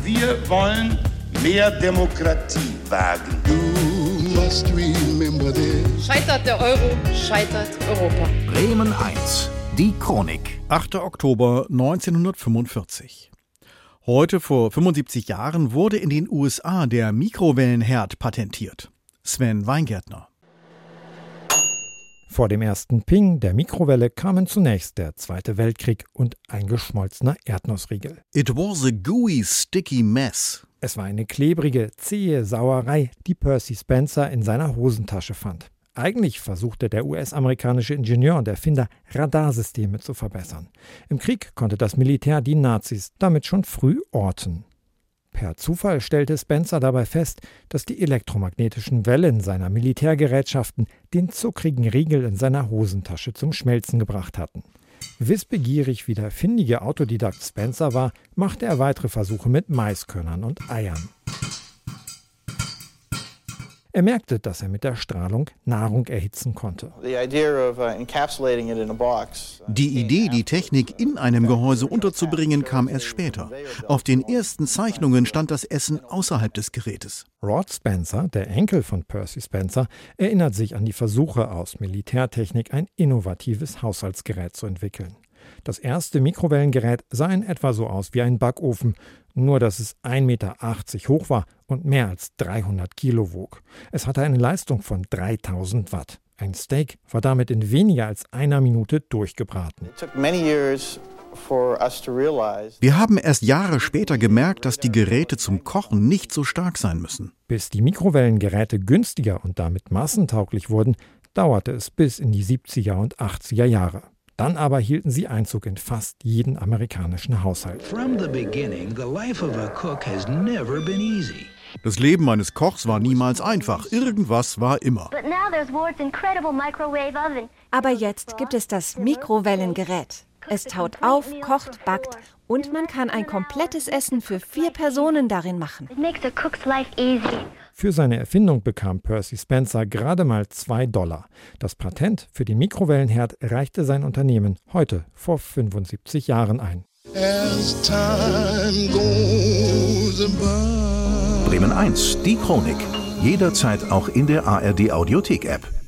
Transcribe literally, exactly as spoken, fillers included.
Wir wollen mehr Demokratie wagen. You must remember this. Scheitert der Euro, scheitert Europa. Bremen eins, die Chronik. achter Oktober neunzehnhundertfünfundvierzig. Heute vor fünfundsiebzig Jahren wurde in den U S A der Mikrowellenherd patentiert. Sven Weingärtner. Vor dem ersten Ping der Mikrowelle kamen zunächst der Zweite Weltkrieg und ein geschmolzener Erdnussriegel. It was a gooey, sticky mess. Es war eine klebrige, zähe Sauerei, die Percy Spencer in seiner Hosentasche fand. Eigentlich versuchte der U S-amerikanische Ingenieur und Erfinder, Radarsysteme zu verbessern. Im Krieg konnte das Militär die Nazis damit schon früh orten. Per Zufall stellte Spencer dabei fest, dass die elektromagnetischen Wellen seiner Militärgerätschaften den zuckrigen Riegel in seiner Hosentasche zum Schmelzen gebracht hatten. Wissbegierig wie der findige Autodidakt Spencer war, machte er weitere Versuche mit Maiskörnern und Eiern. Er merkte, dass er mit der Strahlung Nahrung erhitzen konnte. Die Idee, die Technik in einem Gehäuse unterzubringen, kam erst später. Auf den ersten Zeichnungen stand das Essen außerhalb des Gerätes. Rod Spencer, der Enkel von Percy Spencer, erinnert sich an die Versuche, aus Militärtechnik ein innovatives Haushaltsgerät zu entwickeln. Das erste Mikrowellengerät sah in etwa so aus wie ein Backofen, nur dass es ein Meter achtzig hoch war und mehr als dreihundert Kilo wog. Es hatte eine Leistung von dreitausend Watt. Ein Steak war damit in weniger als einer Minute durchgebraten. Wir haben erst Jahre später gemerkt, dass die Geräte zum Kochen nicht so stark sein müssen. Bis die Mikrowellengeräte günstiger und damit massentauglich wurden, dauerte es bis in die siebziger und achtziger Jahre. Dann aber hielten sie Einzug in fast jeden amerikanischen Haushalt. Das Leben eines Kochs war niemals einfach. Irgendwas war immer. Aber jetzt gibt es das Mikrowellengerät. Es taut auf, kocht, backt und man kann ein komplettes Essen für vier Personen darin machen. Für seine Erfindung bekam Percy Spencer gerade mal zwei Dollar. Das Patent für den Mikrowellenherd reichte sein Unternehmen heute vor fünfundsiebzig Jahren ein. Bremen eins, die Chronik. Jederzeit auch in der A R D Audiothek-App.